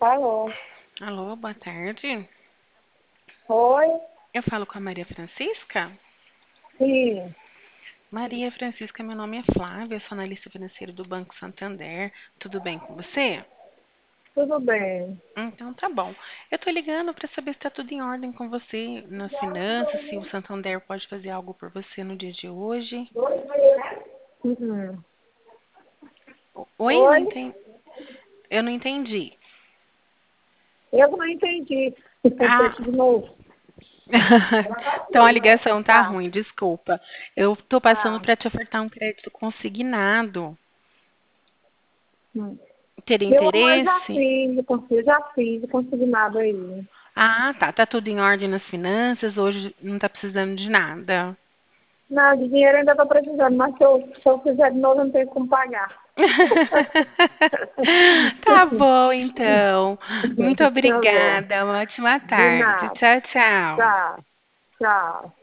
Falou. Alô, boa tarde. Oi? Eu falo com a Maria Francisca? Sim, Maria Francisca, meu nome é Flávia, sou analista financeira do Banco Santander. Tudo bem com você? tudo bem. Então tá bom. Eu tô ligando para saber se está tudo em ordem com você nas finanças, se o Santander pode fazer algo por você no dia de hoje. Uhum. Oi, não Oi? entendi. Eu não entendi. Eu não entendi. Ah, Repete de novo. então a ligação tá Tá, ruim, desculpa. Eu tô passando tá. para te ofertar um crédito consignado. Hum. Teria Meu amor, interesse? já fiz, consignado aí. Ah, tá. Tá tudo em ordem nas finanças. Hoje não tá precisando de nada. Não, de dinheiro ainda estou precisando, mas se eu fizer de novo, eu não tenho como pagar. Tá bom, então. Muito Tá bom. obrigada. Uma ótima De tarde. nada. Tchau, tchau. Tá, tchau.